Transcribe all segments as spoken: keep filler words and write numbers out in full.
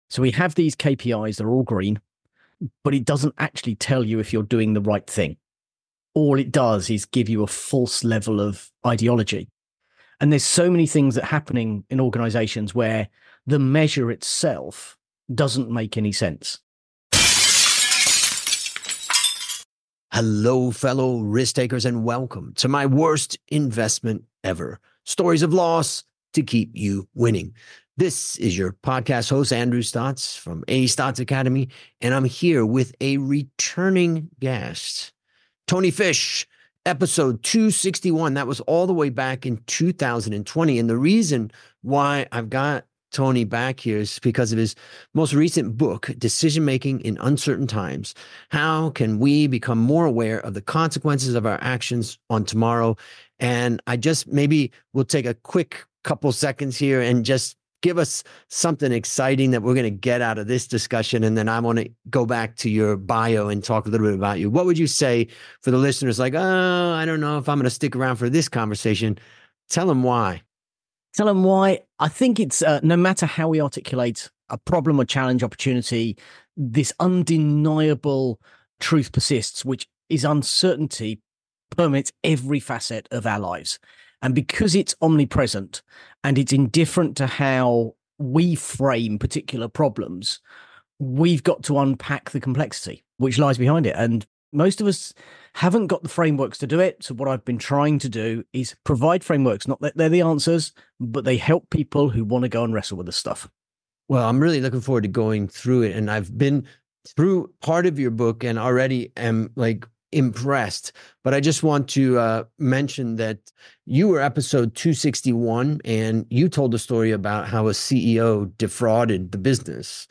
So we have these K P Is, they're all green, but it doesn't actually tell you if you're doing the right thing. All it does is give you a false level of ideology. And there's so many things that are happening in organizations where the measure itself doesn't make any sense. Hello, fellow risk takers, and welcome to my worst investment ever. Stories of loss to keep you winning. This is your podcast host, Andrew Stotz from A Stotz Academy, and I'm here with a returning guest, Tony Fish, episode two sixty-one. That was all the way back in two thousand twenty. And the reason why I've got Tony back here is because of his most recent book, Decision Making in Uncertain Times. How can we become more aware of the consequences of our actions on tomorrow? And I just maybe we'll take a quick couple seconds here and just give us something exciting that we're going to get out of this discussion. And then I want to go back to your bio and talk a little bit about you. What would you say for the listeners like, oh, I don't know if I'm going to stick around for this conversation? Tell them why. Tell them why. I think it's uh, no matter how we articulate a problem or challenge opportunity, this undeniable truth persists, which is uncertainty permeates every facet of our lives. And because it's omnipresent and it's indifferent to how we frame particular problems, we've got to unpack the complexity which lies behind it. And most of us haven't got the frameworks to do it. So what I've been trying to do is provide frameworks, not that they're the answers, but they help people who want to go and wrestle with this stuff. Well, I'm really looking forward to going through it. And I've been through part of your book and already am like impressed. But I just want to uh, mention that you were episode two sixty-one and you told a story about how a C E O defrauded the business.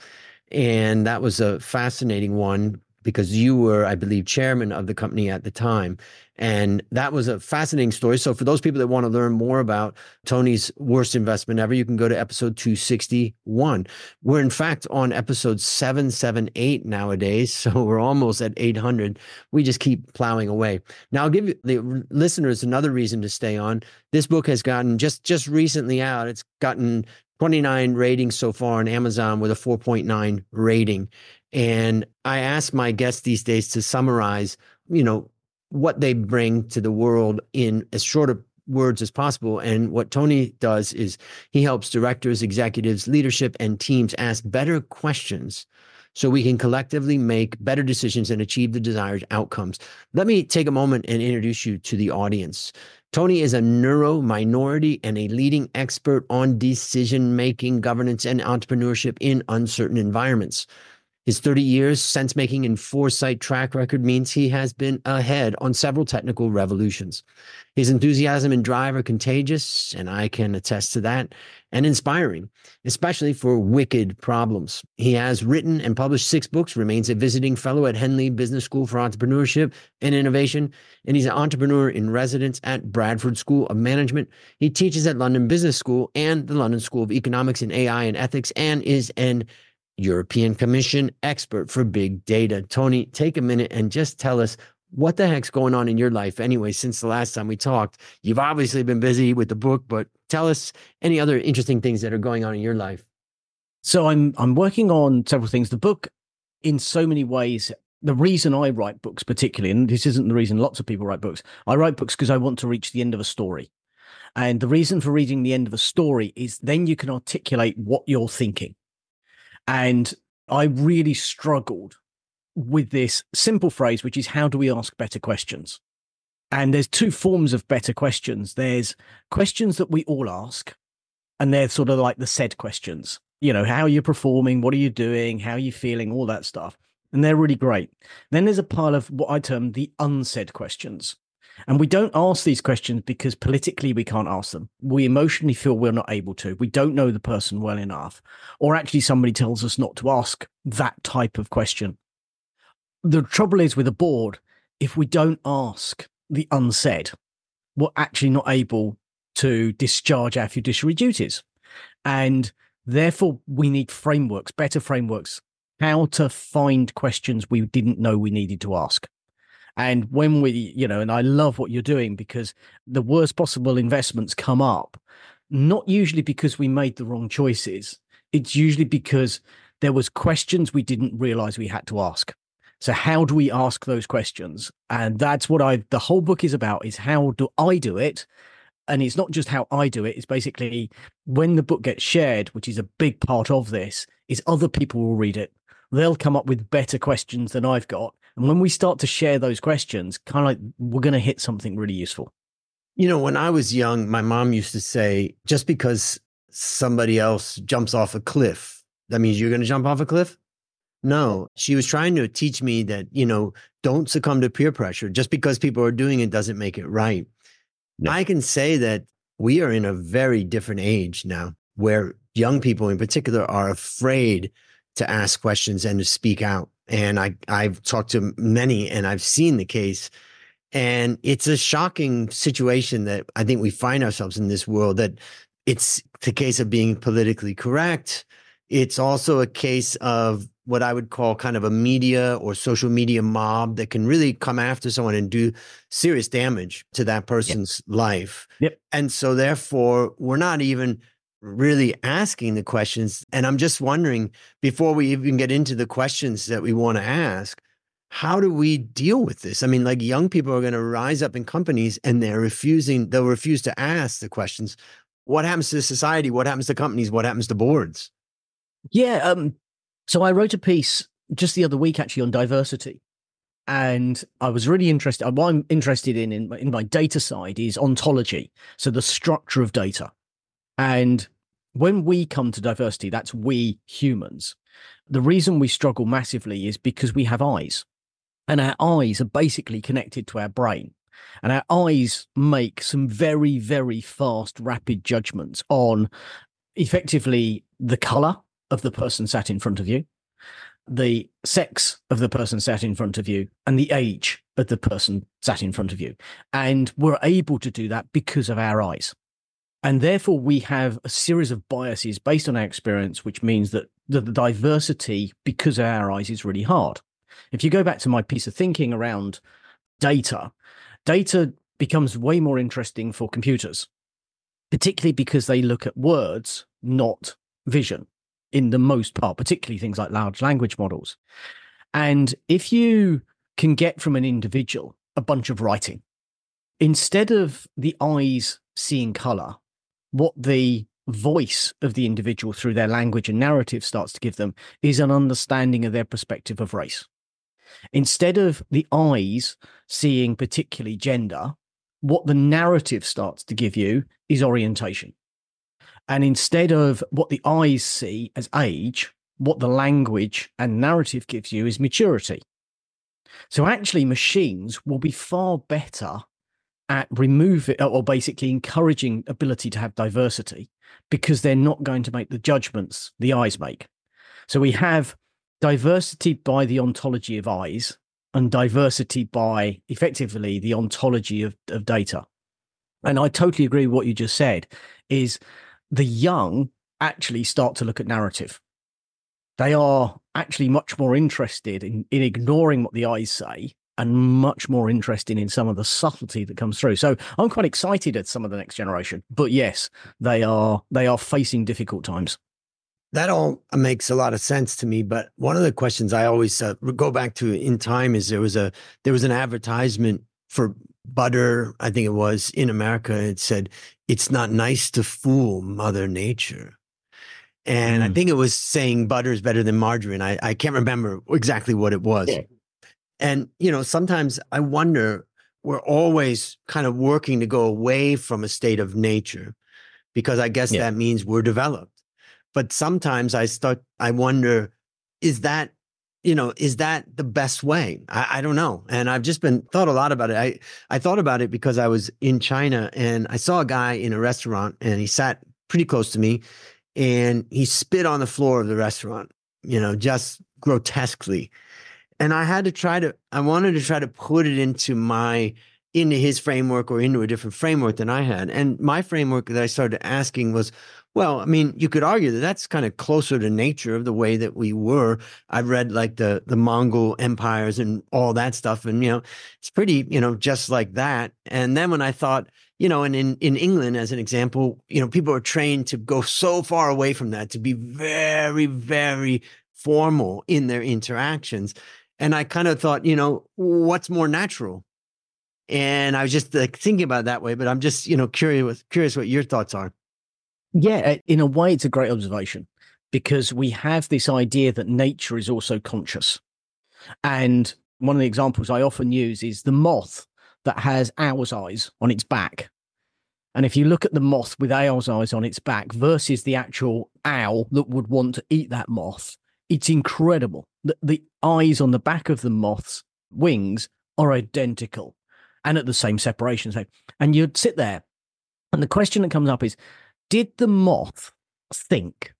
And that was a fascinating one, because you were, I believe, chairman of the company at the time. And that was a fascinating story. So for those people that want to learn more about Tony's worst investment ever, you can go to episode two sixty-one. We're in fact on episode seven seventy-eight nowadays. So we're almost at eight hundred. We just keep plowing away. Now I'll give the listeners another reason to stay on. This book has gotten just, just recently out. It's gotten twenty-nine ratings so far on Amazon with a four point nine rating. And I ask my guests these days to summarize, you know, what they bring to the world in as short of words as possible. And what Tony does is he helps directors, executives, leadership, and teams ask better questions so we can collectively make better decisions and achieve the desired outcomes. Let me take a moment and introduce you to the audience. Tony is a neuro minority and a leading expert on decision-making, governance, and entrepreneurship in uncertain environments. His thirty years sense-making and foresight track record means he has been ahead on several technical revolutions. His enthusiasm and drive are contagious, and I can attest to that, and inspiring, especially for wicked problems. He has written and published six books, remains a visiting fellow at Henley Business School for Entrepreneurship and Innovation, and he's an entrepreneur in residence at Bradford School of Management. He teaches at London Business School and the London School of Economics and A I and Ethics, and is an European Commission expert for big data. Tony, take a minute and just tell us what the heck's going on in your life anyway since the last time we talked. You've obviously been busy with the book, but tell us any other interesting things that are going on in your life. So I'm I'm working on several things. The book, in so many ways, the reason I write books particularly, and this isn't the reason lots of people write books, I write books because I want to reach the end of a story. And the reason for reading the end of a story is then you can articulate what you're thinking. And I really struggled with this simple phrase, which is, how do we ask better questions? And there's two forms of better questions. There's questions that we all ask, and they're sort of like the said questions. You know, how are you performing? What are you doing? How are you feeling? All that stuff. And they're really great. Then there's a pile of what I term the unsaid questions. And we don't ask these questions because politically we can't ask them. We emotionally feel we're not able to. We don't know the person well enough. Or actually somebody tells us not to ask that type of question. The trouble is with a board, if we don't ask the unsaid, we're actually not able to discharge our fiduciary duties. And therefore we need frameworks, better frameworks, how to find questions we didn't know we needed to ask. And when we, you know, and I love what you're doing because the worst possible investments come up, not usually because we made the wrong choices. It's usually because there was questions we didn't realize we had to ask. So how do we ask those questions? And that's what I, the whole book is about, is how do I do it? And it's not just how I do it. It's basically when the book gets shared, which is a big part of this, is other people will read it. They'll come up with better questions than I've got. And when we start to share those questions, kind of like we're going to hit something really useful. You know, when I was young, my mom used to say, just because somebody else jumps off a cliff, that means you're going to jump off a cliff? No, she was trying to teach me that, you know, don't succumb to peer pressure. Just because people are doing it doesn't make it right. No. I can say that we are in a very different age now where young people in particular are afraid to ask questions and to speak out. And I, I've talked to many and I've seen the case. And it's a shocking situation that I think we find ourselves in this world, that it's the case of being politically correct. It's also a case of what I would call kind of a media or social media mob that can really come after someone and do serious damage to that person's yep. life. Yep. And so therefore, we're not even really asking the questions. And I'm just wondering, before we even get into the questions that we want to ask, how do we deal with this? I mean, like, young people are going to rise up in companies and they're refusing, they'll refuse to ask the questions. What happens to society? What happens to companies? What happens to boards? Yeah. Um, so I wrote a piece just the other week, actually, on diversity. And I was really interested. What I'm interested in, in, in my data side is ontology. So the structure of data. And when we come to diversity, that's we humans. The reason we struggle massively is because we have eyes. And our eyes are basically connected to our brain. And our eyes make some very, very fast, rapid judgments on effectively the color of the person sat in front of you, the sex of the person sat in front of you, and the age of the person sat in front of you. And we're able to do that because of our eyes. And therefore, we have a series of biases based on our experience, which means that the diversity, because of our eyes, is really hard. If you go back to my piece of thinking around data, data becomes way more interesting for computers, particularly because they look at words, not vision, in the most part, particularly things like large language models. And if you can get from an individual a bunch of writing, instead of the eyes seeing color, what the voice of the individual through their language and narrative starts to give them is an understanding of their perspective of race. Instead of the eyes seeing particularly gender, what the narrative starts to give you is orientation. And instead of what the eyes see as age, what the language and narrative gives you is maturity. So actually, machines will be far better at removing or basically encouraging ability to have diversity, because they're not going to make the judgments the eyes make. So we have diversity by the ontology of eyes and diversity by effectively the ontology of, of data. And I totally agree with what you just said, is the young actually start to look at narrative. They are actually much more interested in, in ignoring what the eyes say and much more interested in some of the subtlety that comes through. So I'm quite excited at some of the next generation. But yes, they are they are facing difficult times. That all makes a lot of sense to me. But one of the questions I always uh, go back to in time is there was a there was an advertisement for butter, I think it was, in America. It said, "It's not nice to fool Mother Nature." And mm. I think it was saying butter is better than margarine. I, I can't remember exactly what it was. Yeah. And, you know, sometimes I wonder, we're always kind of working to go away from a state of nature, because I guess yeah. that means we're developed. But sometimes I start, I wonder, is that, you know, is that the best way? I, I don't know. And I've just been thought a lot about it. I, I thought about it because I was in China and I saw a guy in a restaurant and he sat pretty close to me and he spit on the floor of the restaurant, you know, just grotesquely. And I had to try to, I wanted to try to put it into my, into his framework or into a different framework than I had. And my framework that I started asking was, well, I mean, you could argue that that's kind of closer to nature of the way that we were. I've read like the, the Mongol empires and all that stuff. And, you know, it's pretty, you know, just like that. And then when I thought, you know, and in, in England, as an example, you know, people are trained to go so far away from that, to be very, very formal in their interactions. And I kind of thought, you know, what's more natural? And I was just like thinking about it that way, but I'm just, you know, curious, curious what your thoughts are. Yeah, in a way, it's a great observation because we have this idea that nature is also conscious. And one of the examples I often use is the moth that has owl's eyes on its back. And if you look at the moth with owl's eyes on its back versus the actual owl that would want to eat that moth, it's incredible. The, the eyes on the back of the moth's wings are identical and at the same separation. So, and you'd sit there, and the question that comes up is, did the moth think,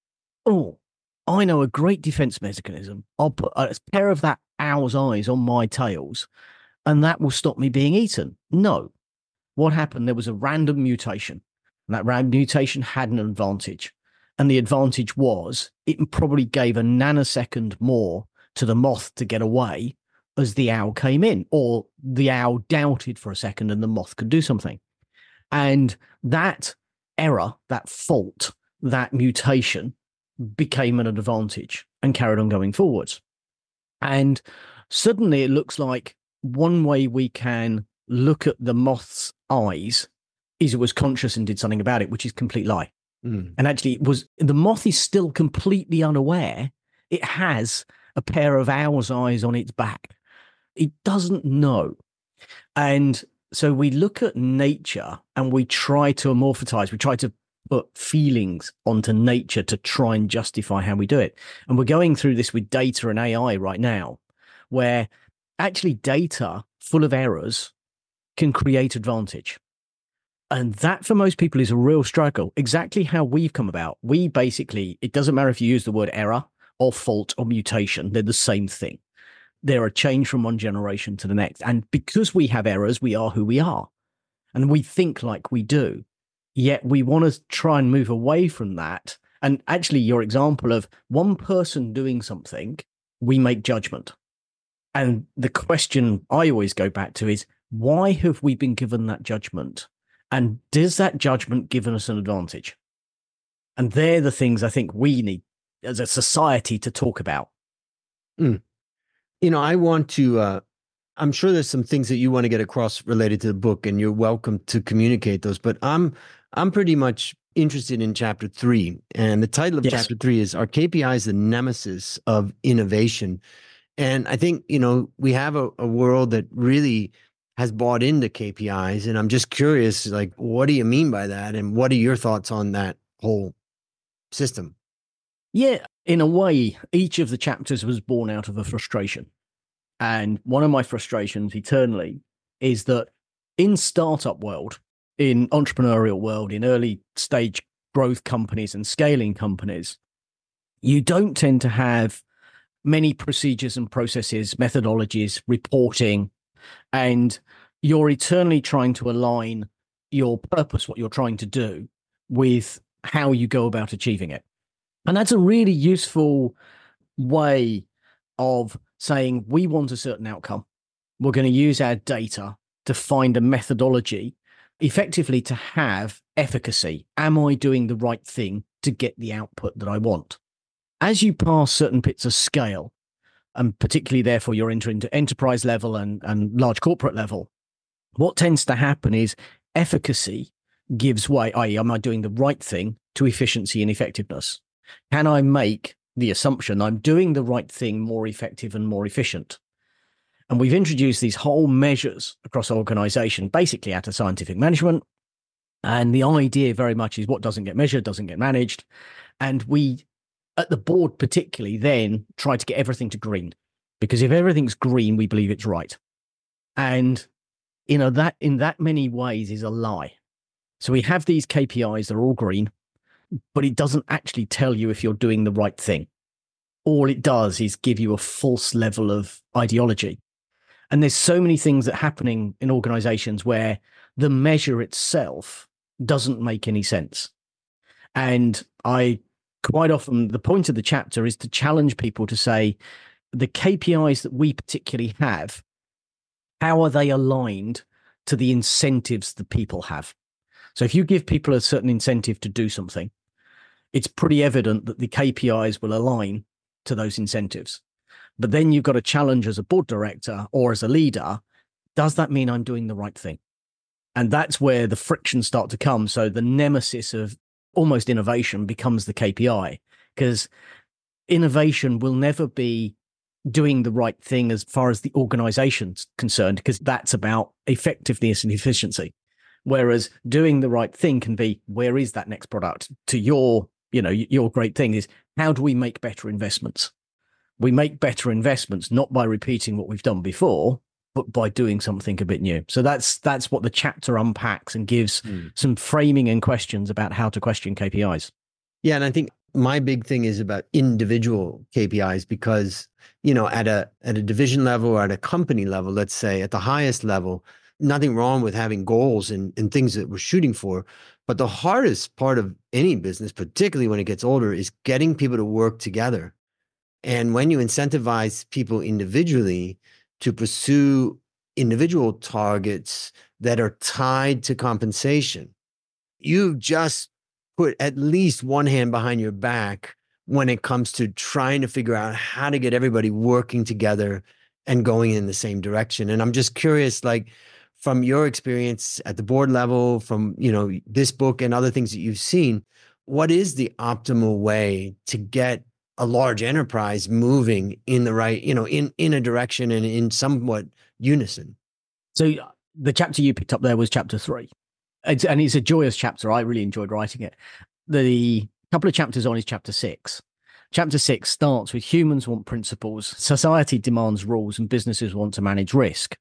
oh, I know a great defense mechanism. I'll put a pair of that owl's eyes on my tails, and that will stop me being eaten? No. What happened? There was a random mutation, and that random mutation had an advantage. And the advantage was it probably gave a nanosecond more to the moth to get away as the owl came in, or the owl doubted for a second and the moth could do something. And that error, that fault, that mutation became an advantage and carried on going forwards. And suddenly it looks like one way we can look at the moth's eyes is it was conscious and did something about it, which is a complete lie. Mm. And actually it was, the moth is still completely unaware it has a pair of owl's eyes on its back. It doesn't know. And so we look at nature and we try to amorphize, we try to put feelings onto nature to try and justify how we do it. And we're going through this with data and A I right now, where actually data full of errors can create advantage. And that for most people is a real struggle. Exactly how we've come about. We basically, it doesn't matter if you use the word error or fault or mutation, they're the same thing. They're a change from one generation to the next. And because we have errors, we are who we are. And we think like we do. Yet we want to try and move away from that. And actually, your example of one person doing something, we make judgment. And the question I always go back to is, why have we been given that judgment? And does that judgment give us an advantage? And they're the things I think we need as a society to talk about. Mm. You know, I want to, uh, I'm sure there's some things that you want to get across related to the book, and you're welcome to communicate those, but I'm, I'm pretty much interested in chapter three. And the title of yes. chapter three is, Are K P Is the Nemesis of Innovation? And I think, you know, we have a, a world that really has bought into K P Is. And I'm just curious, like, what do you mean by that? And what are your thoughts on that whole system? Yeah, in a way, each of the chapters was born out of a frustration. And one of my frustrations eternally is that in startup world, in entrepreneurial world, in early stage growth companies and scaling companies, you don't tend to have many procedures and processes, methodologies, reporting, and you're eternally trying to align your purpose, what you're trying to do, with how you go about achieving it. And that's a really useful way of saying, we want a certain outcome. We're going to use our data to find a methodology effectively to have efficacy. Am I doing the right thing to get the output that I want? As you pass certain bits of scale, and particularly therefore you're entering into enterprise level and, and large corporate level, what tends to happen is efficacy gives way, that is, am I doing the right thing, to efficiency and effectiveness? Can I make the assumption I'm doing the right thing more effective and more efficient? And we've introduced these whole measures across organization, basically out of scientific management. And the idea very much is what doesn't get measured, doesn't get managed. And we, at the board particularly, then try to get everything to green. Because if everything's green, we believe it's right. And, you know, that in that many ways is a lie. So we have these K P Is that are all green, but it doesn't actually tell you if you're doing the right thing. All it does is give you a false level of ideology. And there's so many things that are happening in organizations where the measure itself doesn't make any sense. And I quite often, the point of the chapter is to challenge people to say, the K P Is that we particularly have, how are they aligned to the incentives that people have? So if you give people a certain incentive to do something, it's pretty evident that the K P Is will align to those incentives. But then you've got to challenge as a board director or as a leader, does that mean I'm doing the right thing? And that's where the frictions start to come. So the nemesis of almost innovation becomes the K P I, because innovation will never be doing the right thing as far as the organization's concerned, because that's about effectiveness and efficiency. Whereas doing the right thing can be, where is that next product? To your, you know, your great thing is, how do we make better investments? We make better investments not by repeating what we've done before, but by doing something a bit new. So that's that's what the chapter unpacks and gives mm. some framing and questions about how to question K P Is. Yeah, and I think my big thing is about individual K P Is, because, you know, at a at a division level or at a company level, let's say at the highest level, nothing wrong with having goals and, and things that we're shooting for. But the hardest part of any business, particularly when it gets older, is getting people to work together. And when you incentivize people individually to pursue individual targets that are tied to compensation, you've just put at least one hand behind your back when it comes to trying to figure out how to get everybody working together and going in the same direction. And I'm just curious, like, from your experience at the board level, from, you know, this book and other things that you've seen, what is the optimal way to get a large enterprise moving in the right, you know, in, in a direction and in somewhat unison? So the chapter you picked up there was chapter three. It's, and it's a joyous chapter. I really enjoyed writing it. The couple of chapters on is chapter six. Chapter six starts with humans want principles, society demands rules, and businesses want to manage risk.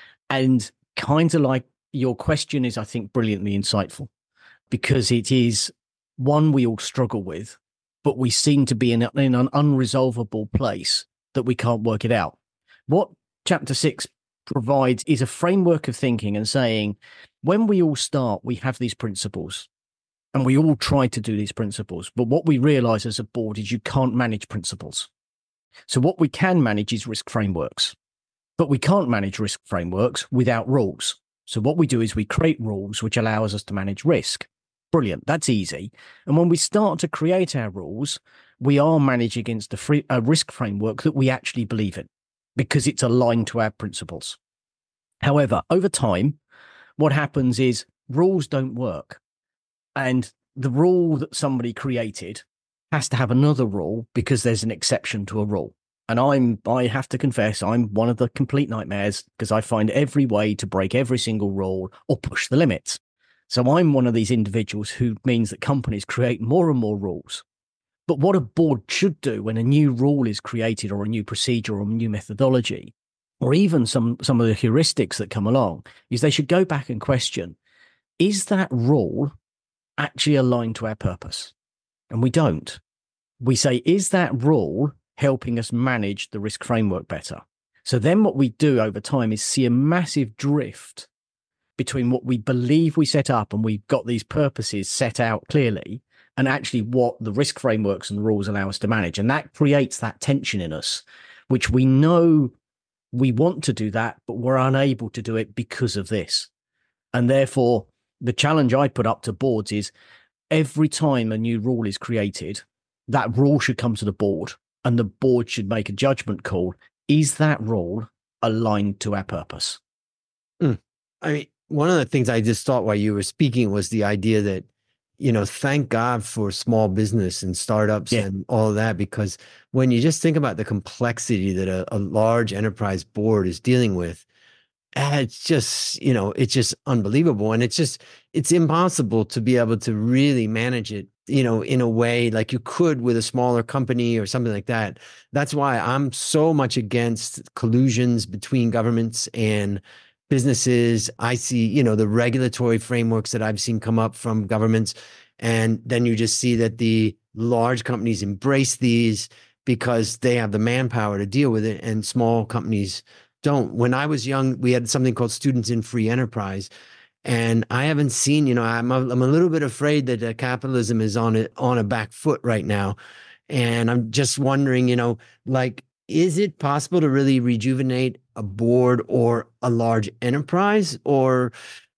And kind of like your question is, I think, brilliantly insightful, because it is one we all struggle with, but we seem to be in, a, in an unresolvable place that we can't work it out. What chapter six provides is a framework of thinking and saying, when we all start, we have these principles and we all try to do these principles. But what we realize as a board is you can't manage principles. So what we can manage is risk frameworks, but we can't manage risk frameworks without rules. So what we do is we create rules which allows us to manage risk. Brilliant. That's easy. And when we start to create our rules, we are managing against a, free, a risk framework that we actually believe in, because it's aligned to our principles. However, over time, what happens is rules don't work. And the rule that somebody created has to have another rule because there's an exception to a rule. And I'm, I have to confess, I'm one of the complete nightmares, because I find every way to break every single rule or push the limits. So I'm one of these individuals who means that companies create more and more rules. But what a board should do when a new rule is created, or a new procedure, or a new methodology, or even some, some of the heuristics that come along, is they should go back and question, is that rule actually aligned to our purpose? And we don't. We say, is that rule helping us manage the risk framework better? So then what we do over time is see a massive drift between what we believe we set up and we've got these purposes set out clearly, and actually what the risk frameworks and rules allow us to manage. And that creates that tension in us, which we know we want to do that, but we're unable to do it because of this. And therefore, the challenge I put up to boards is, every time a new rule is created, that rule should come to the board, and the board should make a judgment call. Is that rule aligned to our purpose? Mm. I mean, one of the things I just thought while you were speaking was the idea that, you know, thank God for small business and startups yeah. and all of that, because when you just think about the complexity that a, a large enterprise board is dealing with, it's just, you know, it's just unbelievable. And it's just, it's impossible to be able to really manage it, you know, in a way like you could with a smaller company or something like that. That's why I'm so much against collusions between governments and businesses. I see, you know, the regulatory frameworks that I've seen come up from governments. And then you just see that the large companies embrace these because they have the manpower to deal with it, and small companies don't. When I was young, we had something called Students in Free Enterprise. And I haven't seen, you know, I'm a, I'm a little bit afraid that uh, capitalism is on it on a back foot right now. And I'm just wondering, you know, like, is it possible to really rejuvenate a board or a large enterprise, or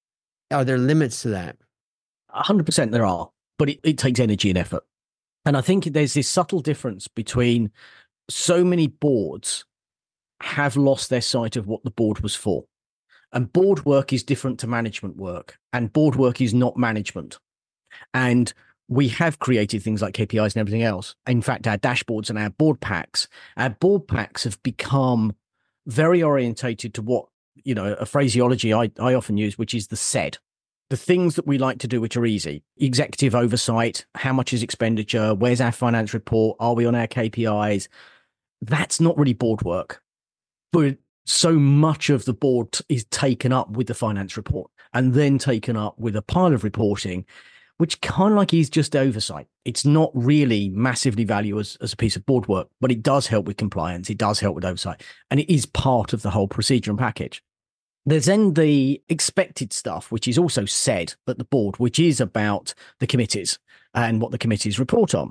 are there limits to that? one hundred percent there are, but it, it takes energy and effort. And I think there's this subtle difference between so many boards have lost their sight of what the board was for. And board work is different to management work, and board work is not management. And we have created things like K P Is and everything else. In fact, our dashboards and our board packs, our board packs have become very orientated to what, you know, a phraseology I, I often use, which is the SAID. The things that we like to do, which are easy: executive oversight, how much is expenditure, where's our finance report, are we on our K P Is? That's not really board work. But so much of the board is taken up with the finance report and then taken up with a pile of reporting, which kind of like is just oversight. It's not really massively valued as, as a piece of board work, but it does help with compliance. It does help with oversight. And it is part of the whole procedure and package. There's then the expected stuff, which is also said at the board, which is about the committees and what the committees report on.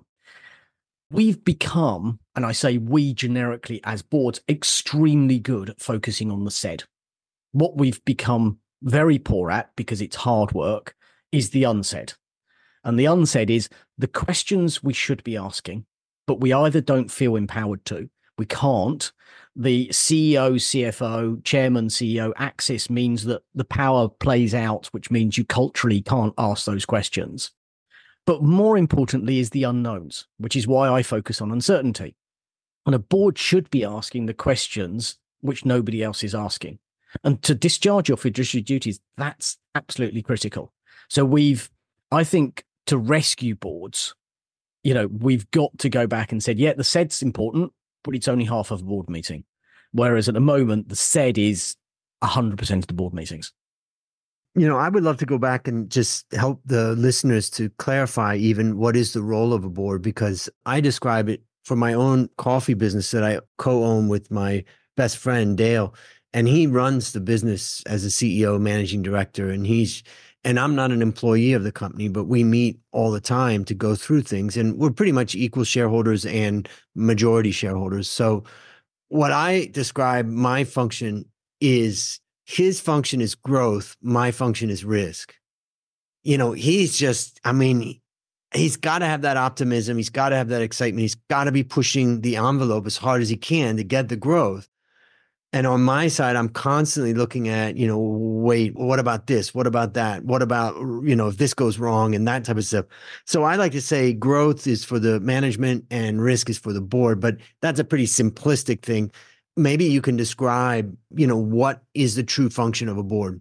We've become, and I say we generically as boards, extremely good at focusing on the SAID. What we've become very poor at, because it's hard work, is the unsaid. And the unsaid is the questions we should be asking, but we either don't feel empowered to, we can't. The C E O, C F O, chairman, C E O axis means that the power plays out, which means you culturally can't ask those questions. But more importantly is the unknowns, which is why I focus on uncertainty. And a board should be asking the questions which nobody else is asking. And to discharge your fiduciary duties, that's absolutely critical. So we've, I think, to rescue boards, you know, we've got to go back and said, yeah, the SAID's important, but it's only half of a board meeting. Whereas at the moment, the SAID is one hundred percent of the board meetings. You know, I would love to go back and just help the listeners to clarify even what is the role of a board, because I describe it for my own coffee business that I co-own with my best friend, Dale, and he runs the business as a C E O, managing director, and he's, and I'm not an employee of the company, but we meet all the time to go through things, and we're pretty much equal shareholders and majority shareholders. So what I describe my function is, his function is growth. My function is risk. You know, he's just, I mean, he's got to have that optimism. He's got to have that excitement. He's got to be pushing the envelope as hard as he can to get the growth. And on my side, I'm constantly looking at, you know, wait, what about this? What about that? What about, you know, if this goes wrong and that type of stuff. So I like to say growth is for the management and risk is for the board, but that's a pretty simplistic thing. Maybe you can describe, you know, what is the true function of a board?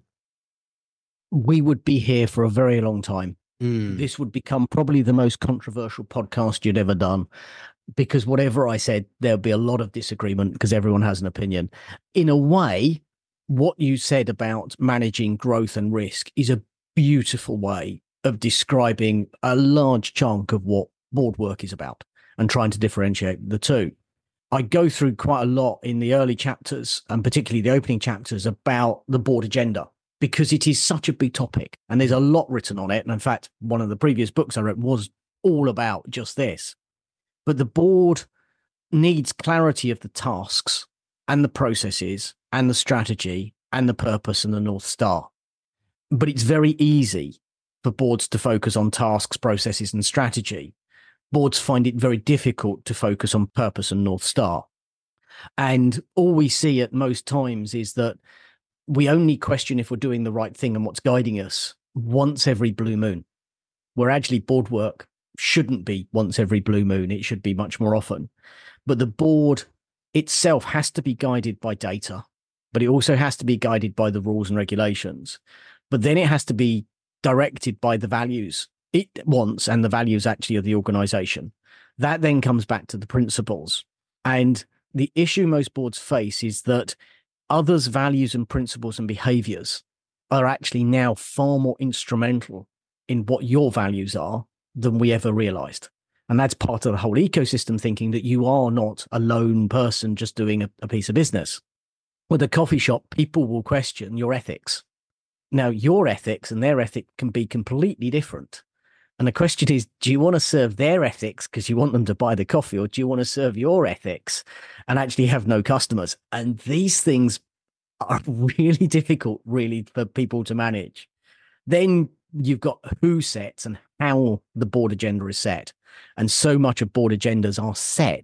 We would be here for a very long time. Mm. This would become probably the most controversial podcast you'd ever done, because whatever I said, there'll be a lot of disagreement because everyone has an opinion. In a way, what you said about managing growth and risk is a beautiful way of describing a large chunk of what board work is about and trying to differentiate the two. I go through quite a lot in the early chapters, and particularly the opening chapters, about the board agenda, because it is such a big topic and there's a lot written on it. And in fact, one of the previous books I wrote was all about just this. But the board needs clarity of the tasks and the processes and the strategy and the purpose and the North Star. But it's very easy for boards to focus on tasks, processes, and strategy. Boards find it very difficult to focus on purpose and North Star. And all we see at most times is that we only question if we're doing the right thing and what's guiding us once every blue moon, where actually board work shouldn't be once every blue moon. It should be much more often. But the board itself has to be guided by data, but it also has to be guided by the rules and regulations. But then it has to be directed by the values it wants and the values actually of the organization. That then comes back to the principles. And the issue most boards face is that others' values and principles and behaviors are actually now far more instrumental in what your values are than we ever realized. And that's part of the whole ecosystem thinking, that you are not a lone person just doing a, a piece of business. With a coffee shop, people will question your ethics. Now, your ethics and their ethic can be completely different. And the question is, do you want to serve their ethics because you want them to buy the coffee, or do you want to serve your ethics and actually have no customers? And these things are really difficult, really, for people to manage. Then you've got who sets and how the board agenda is set. And so much of board agendas are set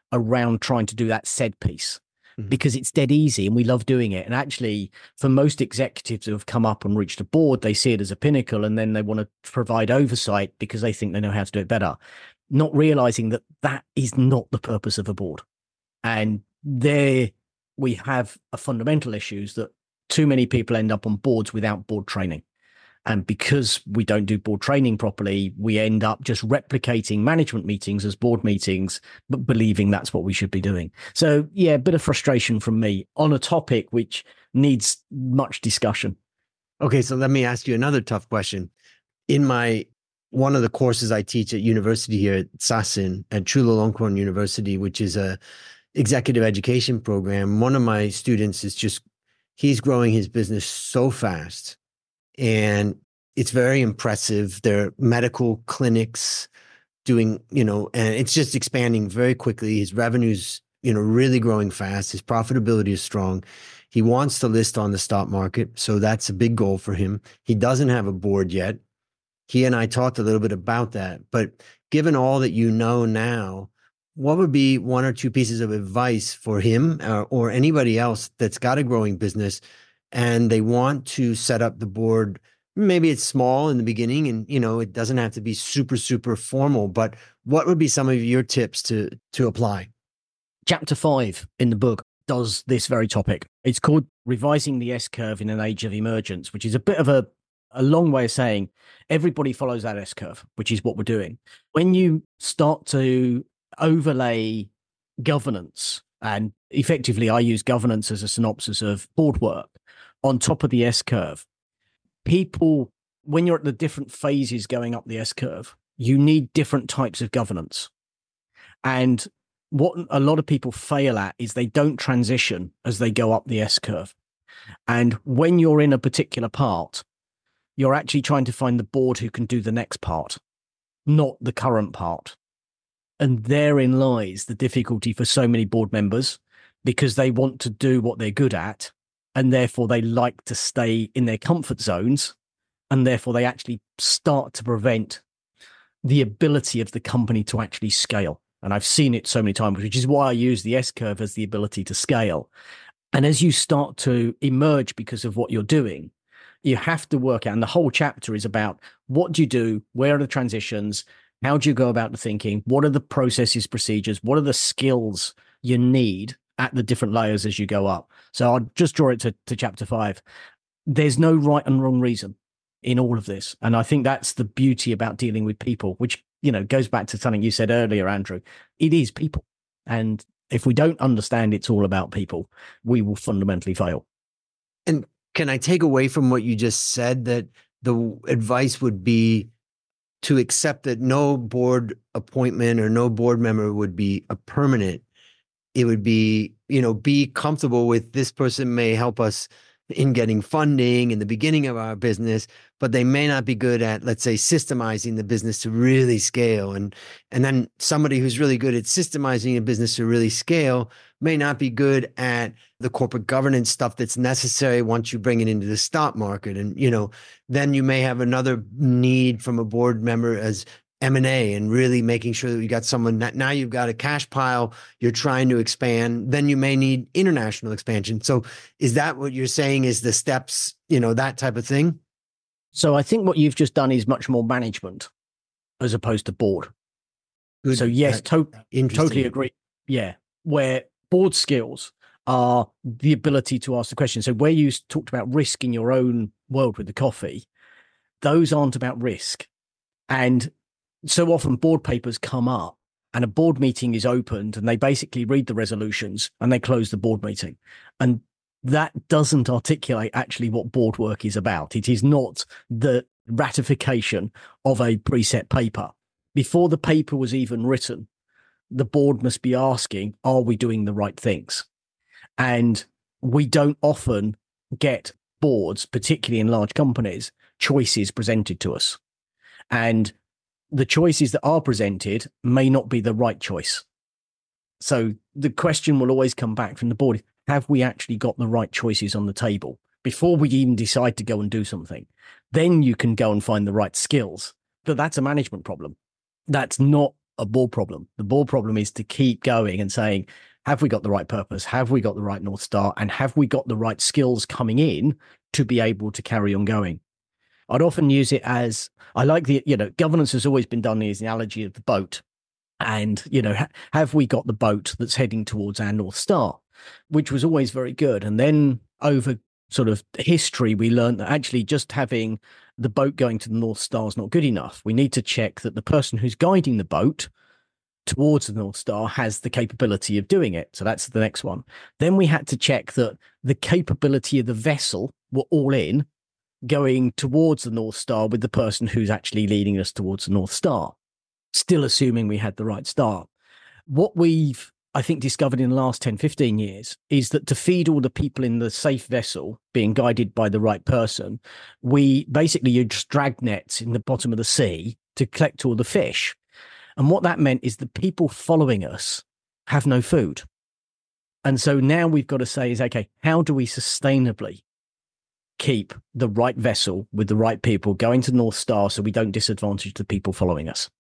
around trying to do that said piece Mhm. because it's dead easy and we love doing it. And actually, for most executives who have come up and reached a board, they see it as a pinnacle and then they want to provide oversight because they think they know how to do it better, not realizing that that is not the purpose of a board. And there we have a fundamental issues that too many people end up on boards without board training. And because we don't do board training properly, we end up just replicating management meetings as board meetings, but believing that's what we should be doing. So, yeah, a bit of frustration from me on a topic which needs much discussion. Okay, so let me ask you another tough question. In my one of the courses I teach at university here at SASIN, at Chulalongkorn University, which is a executive education program, one of my students is just, he's growing his business so fast. And it's very impressive. They're medical clinics doing, you know, and it's just expanding very quickly. His revenue's, you know, really growing fast. His profitability is strong. He wants to list on the stock market. So that's a big goal for him. He doesn't have a board yet. He and I talked a little bit about that. But given all that you know now, what would be one or two pieces of advice for him or, or anybody else that's got a growing business and they want to set up the board? Maybe it's small in the beginning and, you know, it doesn't have to be super, super formal, but what would be some of your tips to, to apply? Chapter five in the book does this very topic. It's called Revising the S-Curve in an Age of Emergence, which is a bit of a, a long way of saying everybody follows that S-curve, which is what we're doing. When you start to overlay governance, and effectively I use governance as a synopsis of board work, on top of the S-curve, people, when you're at the different phases going up the S-curve, you need different types of governance. And what a lot of people fail at is they don't transition as they go up the S-curve. And when you're in a particular part, you're actually trying to find the board who can do the next part, not the current part. And therein lies the difficulty for so many board members, because they want to do what they're good at, and therefore they like to stay in their comfort zones, and therefore they actually start to prevent the ability of the company to actually scale. And I've seen it so many times, which is why I use the S-curve as the ability to scale. And as you start to emerge because of what you're doing, you have to work out, and the whole chapter is about what do you do, where are the transitions, how do you go about the thinking, what are the processes, procedures, what are the skills you need at the different layers as you go up. So I'll just draw it to, to chapter five. There's no right and wrong reason in all of this. And I think that's the beauty about dealing with people, which, you know, goes back to something you said earlier, Andrew. It is people. And if we don't understand it's all about people, we will fundamentally fail. And can I take away from what you just said that the advice would be to accept that no board appointment or no board member would be a permanent? It would be, you know, be comfortable with this person may help us in getting funding in the beginning of our business, but they may not be good at, let's say, systemizing the business to really scale. And, and then somebody who's really good at systemizing a business to really scale may not be good at the corporate governance stuff that's necessary once you bring it into the stock market. And, you know, then you may have another need from a board member as M and A and really making sure that you got someone that now you've got a cash pile, you're trying to expand, then you may need international expansion. So is that what you're saying is the steps, you know, that type of thing? So I think what you've just done is much more management as opposed to board. Good. So yes, to- Interesting. totally agree. Yeah. Where board skills are the ability to ask the question. So where you talked about risk in your own world with the coffee, those aren't about risk. And so often board papers come up and a board meeting is opened and they basically read the resolutions and they close the board meeting. And that doesn't articulate actually what board work is about. It is not the ratification of a preset paper. Before the paper was even written, the board must be asking, are we doing the right things? And we don't often get boards, particularly in large companies, choices presented to us. And the choices that are presented may not be the right choice. So the question will always come back from the board, have we actually got the right choices on the table before we even decide to go and do something? Then you can go and find the right skills. But that's a management problem. That's not a board problem. The board problem is to keep going and saying, have we got the right purpose? Have we got the right North Star? And have we got the right skills coming in to be able to carry on going? I'd often use it as, I like the, you know, governance has always been done as the analogy of the boat. And, you know, ha- have we got the boat that's heading towards our North Star, which was always very good. And then over sort of history, we learned that actually just having the boat going to the North Star is not good enough. We need to check that the person who's guiding the boat towards the North Star has the capability of doing it. So that's the next one. Then we had to check that the capability of the vessel were all in, going towards the North Star with the person who's actually leading us towards the North Star, still assuming we had the right star. What we've, I think, discovered in the last ten, fifteen years is that to feed all the people in the safe vessel being guided by the right person, we basically use drag nets in the bottom of the sea to collect all the fish. And what that meant is the people following us have no food. And so now we've got to say is, okay, how do we sustainably keep the right vessel with the right people going to North Star so we don't disadvantage the people following us?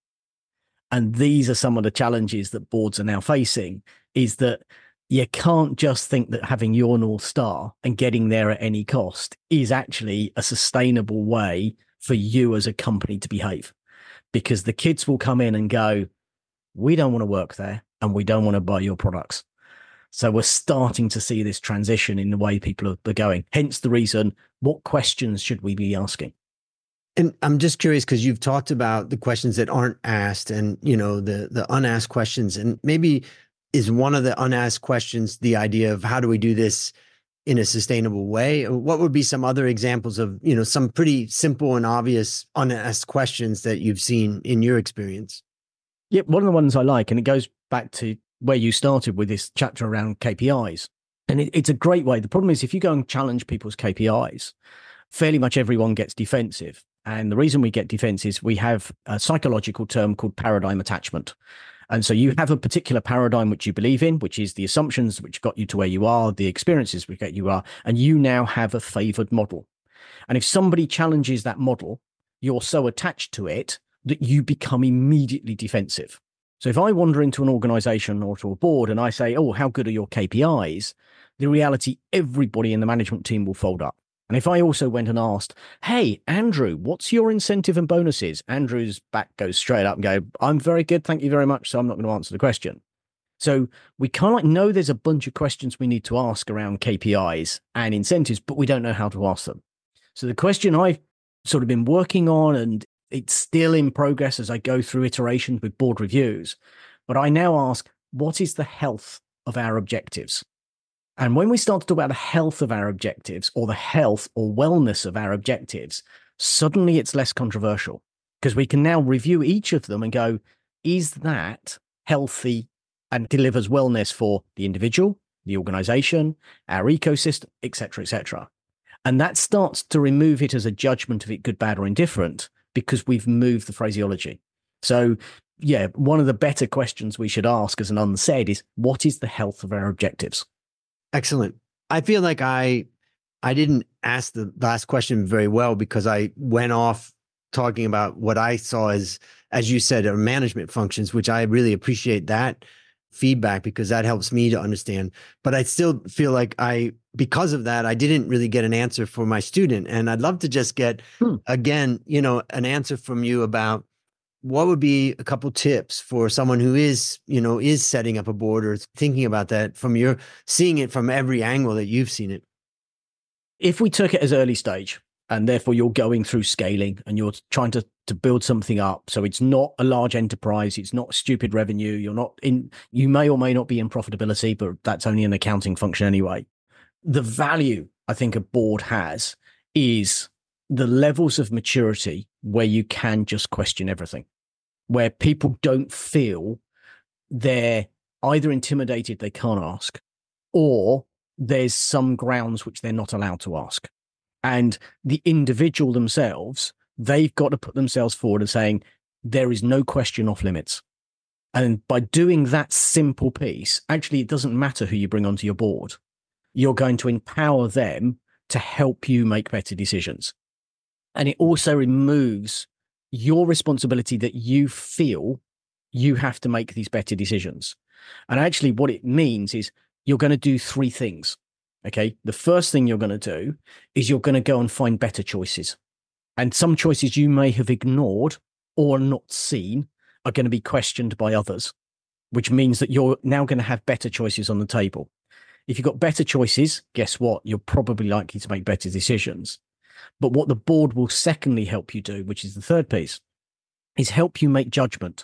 And these are some of the challenges that boards are now facing, is that you can't just think that having your North Star and getting there at any cost is actually a sustainable way for you as a company to behave. Because the kids will come in and go, we don't want to work there and we don't want to buy your products. So we're starting to see this transition in the way people are going. Hence the reason, what questions should we be asking? And I'm just curious, because you've talked about the questions that aren't asked and, you know, the the unasked questions. And maybe is one of the unasked questions the idea of how do we do this in a sustainable way? What would be some other examples of, you know, some pretty simple and obvious unasked questions that you've seen in your experience? Yeah, one of the ones I like, and it goes back to where you started with this chapter around K P Is. And it, it's a great way. The problem is if you go and challenge people's K P Is, fairly much everyone gets defensive. And the reason we get defensive is we have a psychological term called paradigm attachment. And so you have a particular paradigm which you believe in, which is the assumptions which got you to where you are, the experiences which get you are, and you now have a favored model. And if somebody challenges that model, you're so attached to it that you become immediately defensive. So if I wander into an organization or to a board and I say, oh, how good are your K P Is? The reality, everybody in the management team will fold up. And if I also went and asked, hey, Andrew, what's your incentive and bonuses? Andrew's back goes straight up and go, I'm very good. Thank you very much. So I'm not going to answer the question. So we kind of like know there's a bunch of questions we need to ask around K P Is and incentives, but we don't know how to ask them. So the question I've sort of been working on, and it's still in progress as I go through iterations with board reviews, but I now ask, what is the health of our objectives? And when we start to talk about the health of our objectives or the health or wellness of our objectives, suddenly it's less controversial because we can now review each of them and go, is that healthy and delivers wellness for the individual, the organization, our ecosystem, et cetera, et cetera. And that starts to remove it as a judgment of it good, bad, or indifferent because we've moved the phraseology. So yeah, one of the better questions we should ask as an unsaid is, what is the health of our objectives? Excellent. I feel like I I didn't ask the last question very well because I went off talking about what I saw as, as you said, are management functions, which I really appreciate that feedback because that helps me to understand. But I still feel like I, because of that, I didn't really get an answer for my student. And I'd love to just get, hmm. again, you know, an answer from you about what would be a couple tips for someone who is, you know, is setting up a board or thinking about that from your, seeing it from every angle that you've seen it? If we took it as early stage and therefore you're going through scaling and you're trying to, to build something up, so it's not a large enterprise, it's not stupid revenue, you're not in, you may or may not be in profitability, but that's only an accounting function anyway. The value I think a board has is the levels of maturity where you can just question everything, where people don't feel they're either intimidated they can't ask, or there's some grounds which they're not allowed to ask. And the individual themselves, they've got to put themselves forward and saying, there is no question off limits. And by doing that simple piece, actually, it doesn't matter who you bring onto your board. You're going to empower them to help you make better decisions. And it also removes your responsibility that you feel you have to make these better decisions. And actually, what it means is you're going to do three things. Okay. The first thing you're going to do is you're going to go and find better choices. And some choices you may have ignored or not seen are going to be questioned by others, which means that you're now going to have better choices on the table. If you've got better choices, guess what? You're probably likely to make better decisions. But what the board will secondly help you do, which is the third piece, is help you make judgment.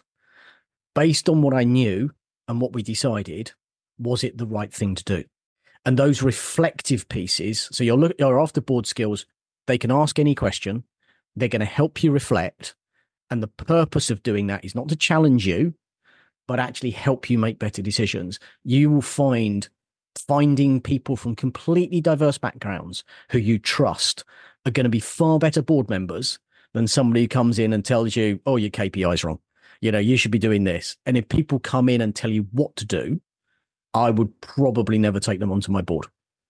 Based on what I knew and what we decided, was it the right thing to do? And those reflective pieces, so you're, look, you're after board skills, they can ask any question, they're going to help you reflect. And the purpose of doing that is not to challenge you, but actually help you make better decisions. You will find finding people from completely diverse backgrounds who you trust are going to be far better board members than somebody who comes in and tells you, oh, your K P I is wrong. You know, you should be doing this. And if people come in and tell you what to do, I would probably never take them onto my board.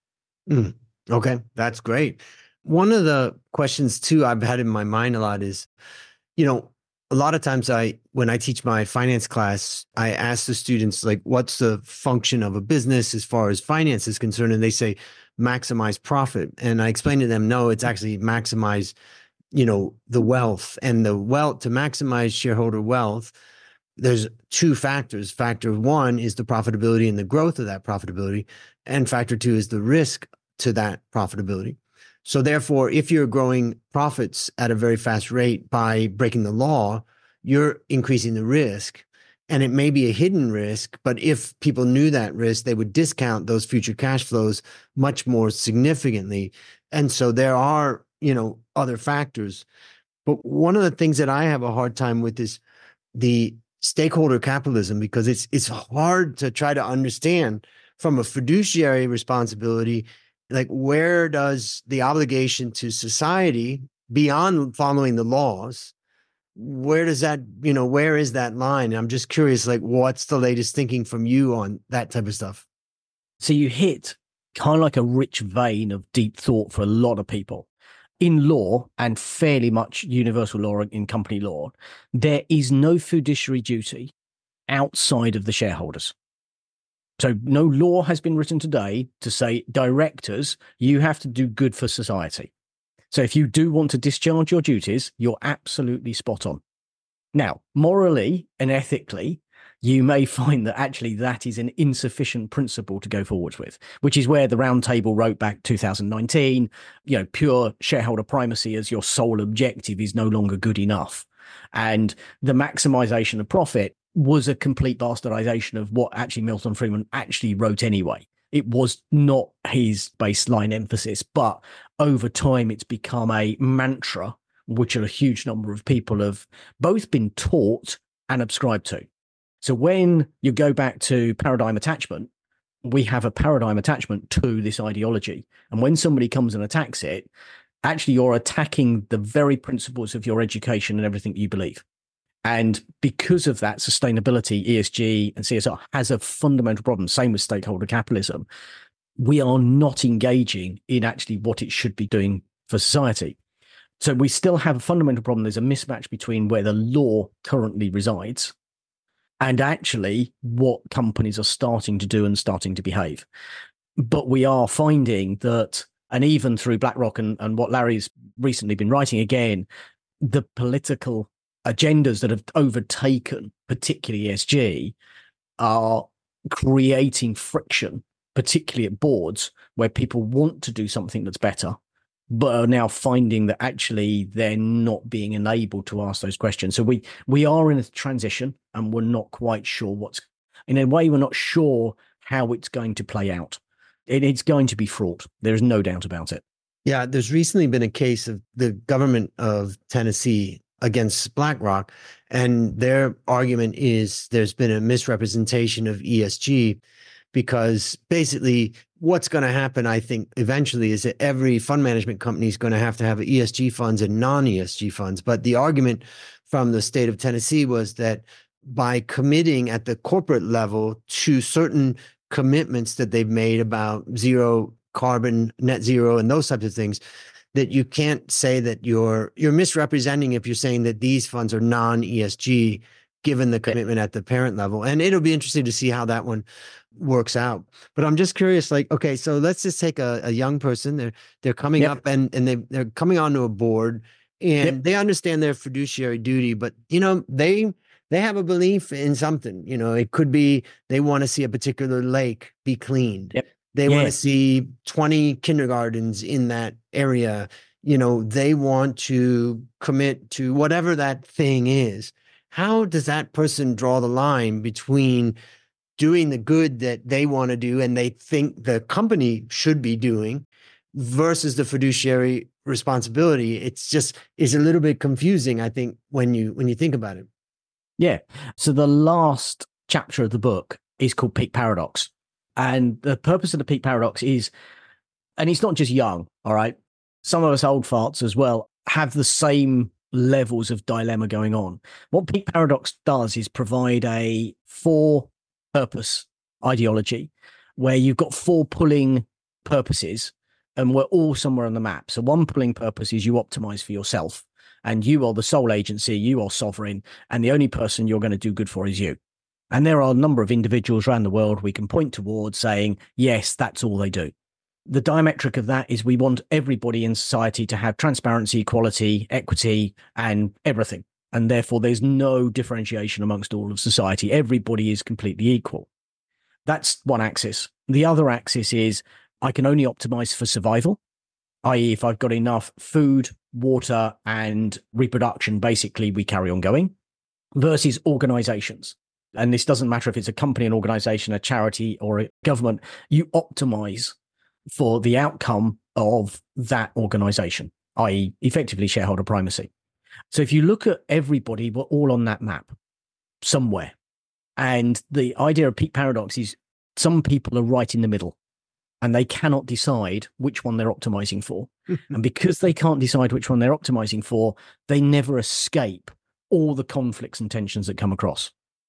Mm, okay, that's great. One of the questions too I've had in my mind a lot is, you know, a lot of times I, when I teach my finance class, I ask the students, like, what's the function of a business as far as finance is concerned? And they say, maximize profit. And I explain to them, no, it's actually maximize, you know, the wealth and the wealth to maximize shareholder wealth. There's two factors. Factor one is the profitability and the growth of that profitability. And factor two is the risk to that profitability. So therefore, if you're growing profits at a very fast rate by breaking the law, you're increasing the risk. And it may be a hidden risk, but if people knew that risk, they would discount those future cash flows much more significantly. And so there are, you know, other factors. But one of the things that I have a hard time with is the stakeholder capitalism, because it's it's hard to try to understand from a fiduciary responsibility, like, where does the obligation to society beyond following the laws, where does that, you know, where is that line? And I'm just curious, like, what's the latest thinking from you on that type of stuff? So you hit kind of like a rich vein of deep thought for a lot of people. In law, and fairly much universal law in company law, there is no fiduciary duty outside of the shareholders. So no law has been written today to say, directors, you have to do good for society. So if you do want to discharge your duties, you're absolutely spot on. Now, morally and ethically, you may find that actually that is an insufficient principle to go forwards with, which is where the Round Table wrote back two thousand nineteen, you know, pure shareholder primacy as your sole objective is no longer good enough. And the maximization of profit was a complete bastardization of what actually Milton Friedman actually wrote anyway. It was not his baseline emphasis, but over time it's become a mantra, which a huge number of people have both been taught and subscribed to. So when you go back to paradigm attachment, we have a paradigm attachment to this ideology. And when somebody comes and attacks it, actually you're attacking the very principles of your education and everything you believe. And because of that, sustainability, E S G and C S R has a fundamental problem. Same with stakeholder capitalism. We are not engaging in actually what it should be doing for society. So we still have a fundamental problem. There's a mismatch between where the law currently resides and actually what companies are starting to do and starting to behave. But we are finding that, and even through BlackRock and, and what Larry's recently been writing again, the political agendas that have overtaken, particularly E S G, are creating friction, particularly at boards where people want to do something that's better, but are now finding that actually they're not being enabled to ask those questions. So we we are in a transition and we're not quite sure what's, in a way, we're not sure how it's going to play out. It, it's going to be fraught. There's no doubt about it. Yeah, there's recently been a case of the government of Tennessee against BlackRock, and their argument is there's been a misrepresentation of E S G, because basically what's going to happen, I think, eventually is that every fund management company is going to have to have E S G funds and non-E S G funds. But the argument from the state of Tennessee was that by committing at the corporate level to certain commitments that they've made about zero carbon, net zero, and those types of things, that you can't say that you're you're misrepresenting if you're saying that these funds are non-E S G given the commitment at the parent level. And it'll be interesting to see how that one works out. But I'm just curious, like, okay, so let's just take a, a young person. They're they're coming Yep. up and and they they're coming onto a board, and Yep. they understand their fiduciary duty, but you know, they they have a belief in something. You know, it could be they want to see a particular lake be cleaned. Yep. They want to Yes. see twenty kindergartens in that area. You know, they want to commit to whatever that thing is. How does that person draw the line between doing the good that they want to do and they think the company should be doing versus the fiduciary responsibility? It's just is a little bit confusing, I think, when you when you think about it. Yeah. So the last chapter of the book is called Peak Paradox. And the purpose of the Peak Paradox is, and it's not just young, all right? Some of us old farts as well have the same levels of dilemma going on. What Peak Paradox does is provide a four purpose ideology where you've got four pulling purposes and we're all somewhere on the map. So one pulling purpose is you optimize for yourself and you are the sole agency, you are sovereign, and the only person you're going to do good for is you. And there are a number of individuals around the world we can point towards saying, yes, that's all they do. The diametric of that is we want everybody in society to have transparency, equality, equity, and everything. And therefore, there's no differentiation amongst all of society. Everybody is completely equal. That's one axis. The other axis is I can only optimize for survival, that is if I've got enough food, water, and reproduction, basically we carry on going, versus organizations. And this doesn't matter if it's a company, an organization, a charity, or a government, you optimize for the outcome of that organization, that is effectively shareholder primacy. So if you look at everybody, we're all on that map somewhere. And the idea of Peak Paradox is some people are right in the middle and they cannot decide which one they're optimizing for. And because they can't decide which one they're optimizing for, they never escape all the conflicts and tensions that come across.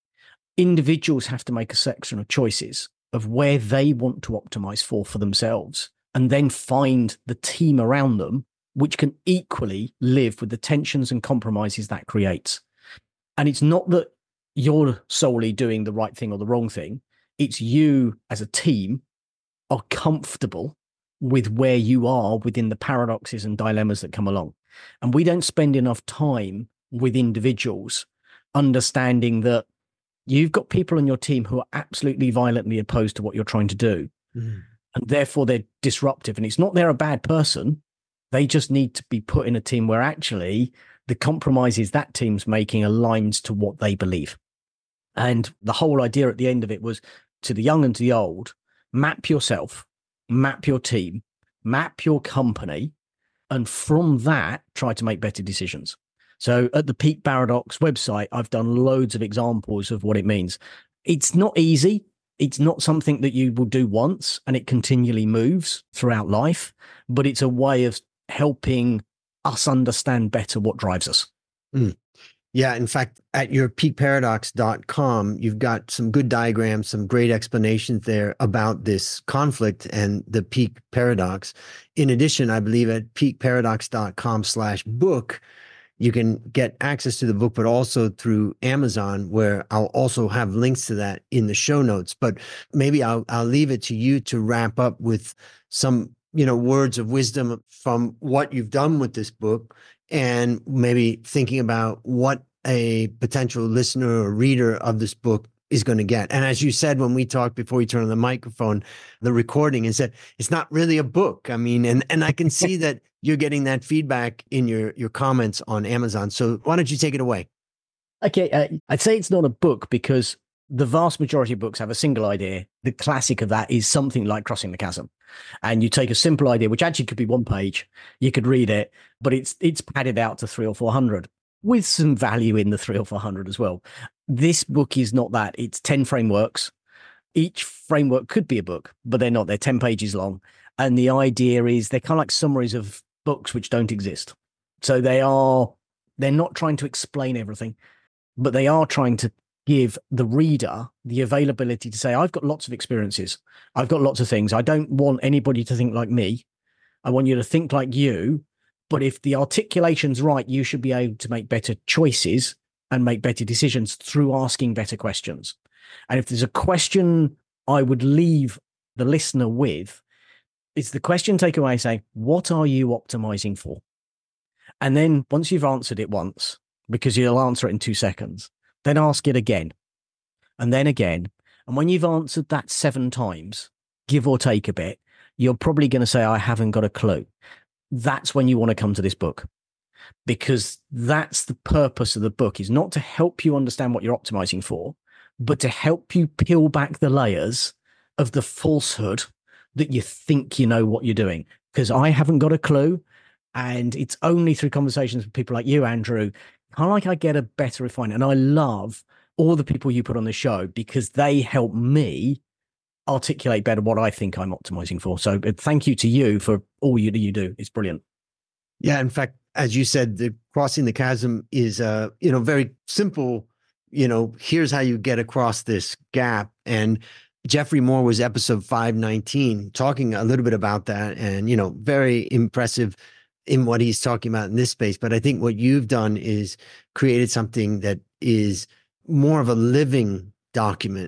Individuals have to make a section of choices of where they want to optimize for for themselves, and then find the team around them which can equally live with the tensions and compromises that creates. And it's not that you're solely doing the right thing or the wrong thing. It's you as a team are comfortable with where you are within the paradoxes and dilemmas that come along. And we don't spend enough time with individuals understanding that you've got people on your team who are absolutely violently opposed to what you're trying to do. Mm. And therefore they're disruptive. And it's not they're a bad person. They just need to be put in a team where actually the compromises that team's making aligns to what they believe. And the whole idea at the end of it was, to the young and to the old, map yourself, map your team, map your company, and from that, try to make better decisions. So at the Peak Paradox website, I've done loads of examples of what it means. It's not easy. It's not something that you will do once and it continually moves throughout life, but it's a way of helping us understand better what drives us. Mm. Yeah. In fact, at your peak paradox dot com, you've got some good diagrams, some great explanations there about this conflict and the peak paradox. In addition, I believe at peak paradox dot com slash book, you can get access to the book, but also through Amazon, where I'll also have links to that in the show notes. But maybe I'll I'll leave it to you to wrap up with some, you know, words of wisdom from what you've done with this book, and maybe thinking about what a potential listener or reader of this book is going to get. And as you said, when we talked before you turned on the microphone, the recording is that it's not really a book. I mean, and, and I can see that you're getting that feedback in your, your comments on Amazon. So why don't you take it away? Okay. Uh, I'd say it's not a book because the vast majority of books have a single idea. The classic of that is something like Crossing the Chasm. And you take a simple idea, which actually could be one page, you could read it, but it's, it's padded out to three or four hundred with some value in the three or four hundred as well. This book is not that. It's ten frameworks. Each framework could be a book, but they're not. They're ten pages long. And the idea is they're kind of like summaries of books which don't exist. So they are, they're not trying to explain everything, but they are trying to give the reader the availability to say, I've got lots of experiences. I've got lots of things. I don't want anybody to think like me. I want you to think like you. But if the articulation's right, you should be able to make better choices and make better decisions through asking better questions. And if there's a question I would leave the listener with, it's the question takeaway saying, what are you optimizing for? And then once you've answered it once, because you'll answer it in two seconds, then ask it again and then again. And when you've answered that seven times, give or take a bit, you're probably going to say, I haven't got a clue. That's when you want to come to this book, because that's the purpose of the book, is not to help you understand what you're optimizing for, but to help you peel back the layers of the falsehood that you think you know what you're doing. Because I haven't got a clue. And it's only through conversations with people like you, Andrew, kind of like I get a better refinement. And I love all the people you put on the show because they help me articulate better what I think I'm optimizing for. So thank you to you for all you, you do. It's brilliant. Yeah. In fact, as you said, the crossing the chasm is, uh, you know, very simple. You know, here's how you get across this gap. And Jeffrey Moore was episode five nineteen, talking a little bit about that, and, you know, very impressive in what he's talking about in this space. But I think what you've done is created something that is more of a living document,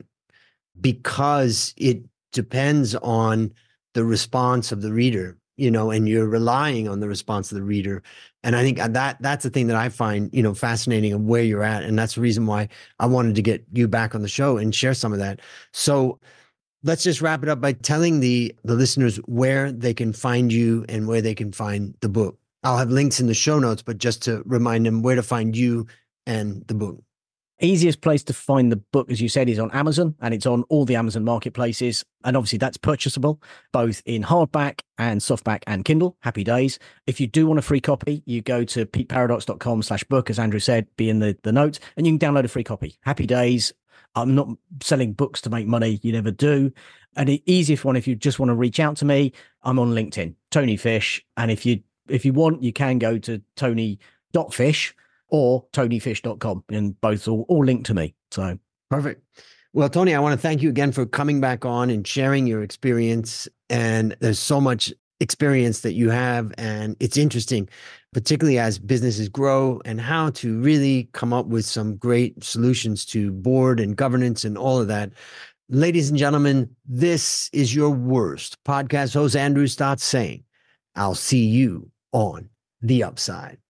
because it depends on the response of the reader, you know, and you're relying on the response of the reader. And I think that that's the thing that I find, you know, fascinating of where you're at. And that's the reason why I wanted to get you back on the show and share some of that. So let's just wrap it up by telling the, the listeners where they can find you and where they can find the book. I'll have links in the show notes, but just to remind them where to find you and the book. Easiest place to find the book, as you said, is on Amazon, and it's on all the Amazon marketplaces. And obviously that's purchasable both in hardback and softback and Kindle. Happy days. If you do want a free copy, you go to peteparadox.com slash book, as Andrew said, be in the, the notes, and you can download a free copy. Happy days. I'm not selling books to make money. You never do. And the easiest one, if you just want to reach out to me, I'm on LinkedIn, Tony Fish. And if you, if you want, you can go to tony dot fish or tony fish dot com, and both all, all linked to me. So perfect. Well, Tony, I want to thank you again for coming back on and sharing your experience. And there's so much experience that you have, and it's interesting, particularly as businesses grow, and how to really come up with some great solutions to board and governance and all of that. Ladies and gentlemen, this is your worst podcast host, Andrew Stotz, saying, I'll see you on the upside.